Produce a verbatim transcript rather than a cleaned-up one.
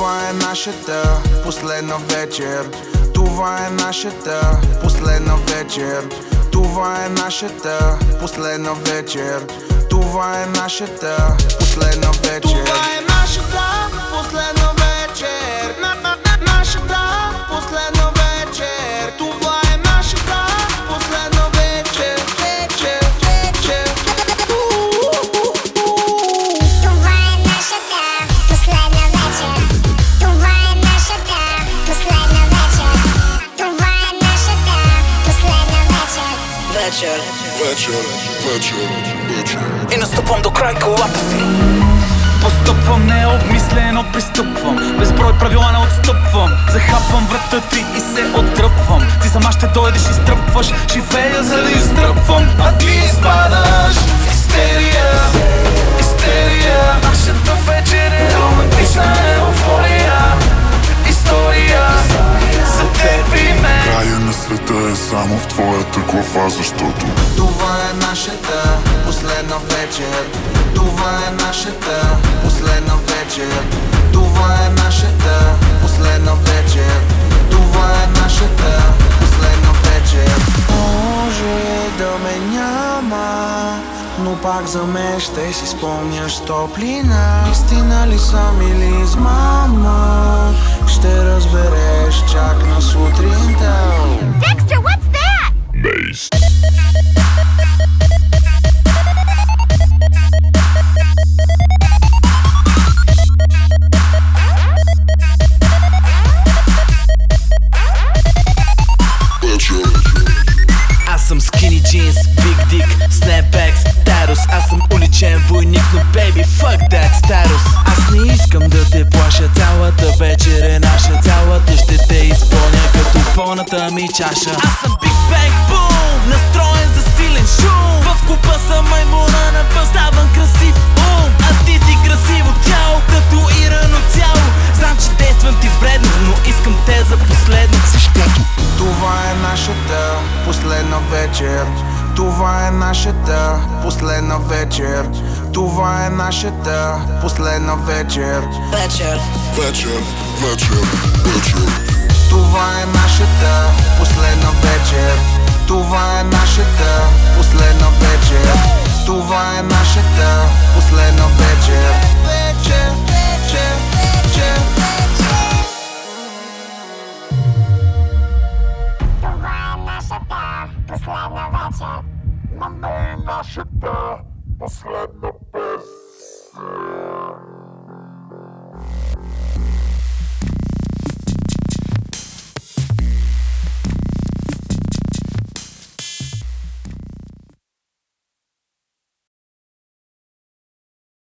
Това е нашата последна вечер. Това е нашата последна вечер. Това е нашата последна вечер. Това е нашата последна вечер. Това е нашата последна вечер. На, на, на, нашата последна вечер. Това е нашата последна вечер. Вечер, вечер. Това е нашата последна вечер. Това е нашата последна вечер. Това е нашата последна вечер. Вечер, вечер, вечер, вечер. И настъпвам до край колата си. Постъпвам необмислено, пристъпвам. Безброй правила не отстъпвам. Захапвам врата ти и се отдръпвам. Ти сама ще дойдеш и стръпваш. Живея за да изтръпвам, а ти изпадаш в истерия. Истерия. Нашата вечер е романтична еуфория. История за теб и мен. Края на света е само в твоята глава, защото това е нашата последна вечер. Това е нашата последна вечер. Това е нашата последна вечер. Това е нашата последна вечер. Може да ме няма, но пак за мен ще си спомняш топлина. Истина ли съм или измама, ще разбереш чак на сутринта. Dexter, what's that? Бейс. Аз съм скини джинс, биг дик, снепбекс, тарус. Аз съм уличен войник, но бейби, fuck that старус. Аз не искам да те плаша, цялата вечер е наша. Цялата ще те изпълня като пълната ми чаша. Аз съм Big Bang Boom, настроен за силен шум. В клуба съм маймуна, напъставан красив ум. А ти си красиво тяло, татуирано цяло. Знам, че действам ти вредно, но искам те за последно. Защото това е нашата последна вечер. Това е нашата последна вечер. Това е нашата последна вечер. Вечер, Вечер, вечер, вечер. Това е нашата последна вечер. Това е нашата последна вечер. Това е нашата последна вечер. Вечер, вечер, вечер, вечер. Това е нашата последна вечер. Нашата последна песен.